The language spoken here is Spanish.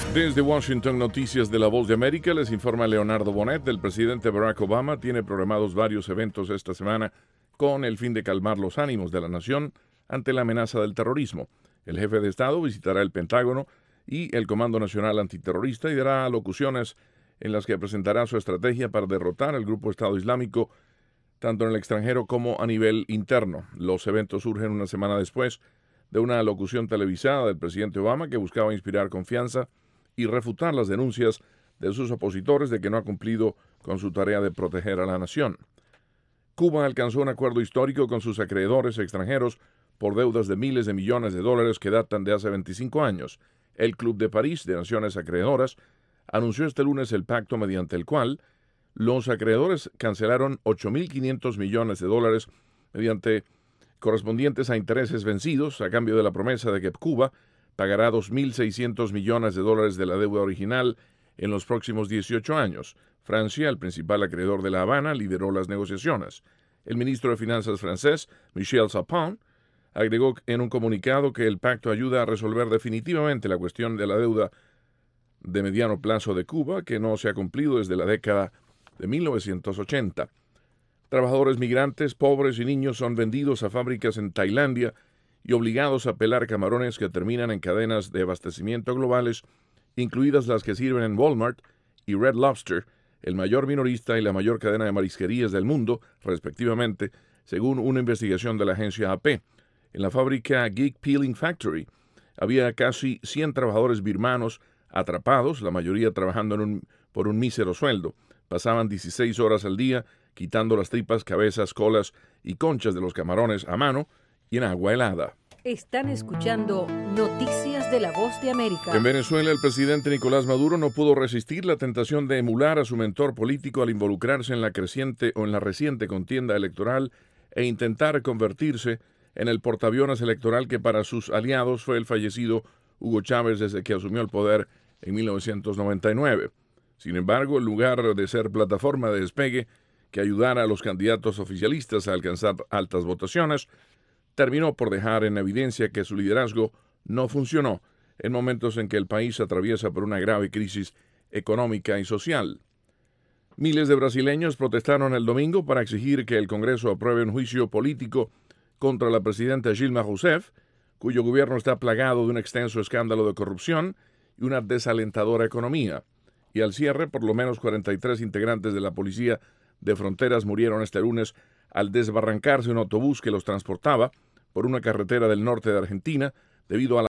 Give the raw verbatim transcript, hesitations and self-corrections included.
Desde Washington, Noticias de la Voz de América, les informa Leonardo Bonet. El presidente Barack Obama tiene programados varios eventos esta semana con el fin de calmar los ánimos de la nación ante la amenaza del terrorismo. El jefe de Estado visitará el Pentágono y el Comando Nacional Antiterrorista y dará alocuciones en las que presentará su estrategia para derrotar al grupo Estado Islámico tanto en el extranjero como a nivel interno. Los eventos surgen una semana después de una alocución televisada del presidente Obama que buscaba inspirar confianza y refutar las denuncias de sus opositores de que no ha cumplido con su tarea de proteger a la nación. Cuba alcanzó un acuerdo histórico con sus acreedores extranjeros por deudas de miles de millones de dólares que datan de hace veinticinco años. El Club de París de Naciones Acreedoras anunció este lunes el pacto mediante el cual los acreedores cancelaron ocho mil quinientos millones de dólares mediante correspondientes a intereses vencidos a cambio de la promesa de que Cuba pagará dos mil seiscientos millones de dólares de la deuda original en los próximos dieciocho años. Francia, el principal acreedor de La Habana, lideró las negociaciones. El ministro de Finanzas francés, Michel Sapin, agregó en un comunicado que el pacto ayuda a resolver definitivamente la cuestión de la deuda de mediano plazo de Cuba, que no se ha cumplido desde la década de mil novecientos ochenta. Trabajadores migrantes, pobres y niños son vendidos a fábricas en Tailandia y obligados a pelar camarones que terminan en cadenas de abastecimiento globales, incluidas las que sirven en Walmart y Red Lobster, el mayor minorista y la mayor cadena de marisquerías del mundo, respectivamente, según una investigación de la agencia A P. En la fábrica Geek Peeling Factory había casi cien trabajadores birmanos atrapados, la mayoría trabajando en un, por un mísero sueldo. Pasaban dieciséis horas al día quitando las tripas, cabezas, colas y conchas de los camarones a mano y en agua helada. Están escuchando Noticias de la Voz de América. En Venezuela, el presidente Nicolás Maduro no pudo resistir la tentación de emular a su mentor político al involucrarse en la creciente o en la reciente contienda electoral e intentar convertirse en el portaaviones electoral que para sus aliados fue el fallecido Hugo Chávez desde que asumió el poder en mil novecientos noventa y nueve. Sin embargo, en lugar de ser plataforma de despegue que ayudara a los candidatos oficialistas a alcanzar altas votaciones, terminó por dejar en evidencia que su liderazgo no funcionó en momentos en que el país atraviesa por una grave crisis económica y social. Miles de brasileños protestaron el domingo para exigir que el Congreso apruebe un juicio político contra la presidenta Dilma Rousseff, cuyo gobierno está plagado de un extenso escándalo de corrupción y una desalentadora economía. Y al cierre, por lo menos cuarenta y tres integrantes de la Policía de Fronteras murieron este lunes al desbarrancarse un autobús que los transportaba por una carretera del norte de Argentina debido a la